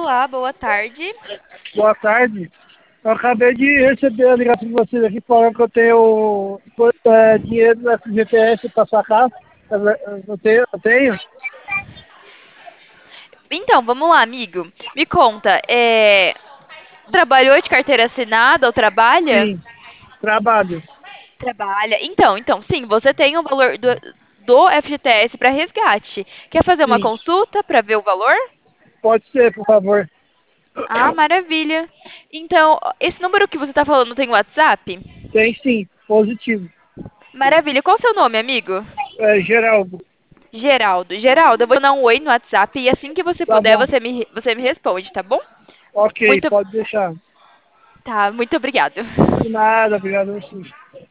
Olá, boa tarde. Boa tarde. Eu acabei de receber a ligação de vocês aqui falando que eu tenho dinheiro no FGTS para sacar. Eu tenho? Então, vamos lá, amigo. Me conta, trabalhou de carteira assinada ou trabalha? Sim, trabalho. Trabalha. Então, sim, você tem o valor do FGTS para resgate. Quer fazer uma Sim, consulta para ver o valor? pode ser, por favor. Ah, maravilha. Então, esse número que você está falando tem WhatsApp? Tem sim, positivo. Maravilha. Qual o seu nome, amigo? Geraldo. Geraldo. Geraldo, eu vou dar um oi no WhatsApp e assim que você Tá puder, bom. você me responde, tá bom? Ok, Muito, pode deixar. tá, muito obrigado. De nada, obrigado a vocês.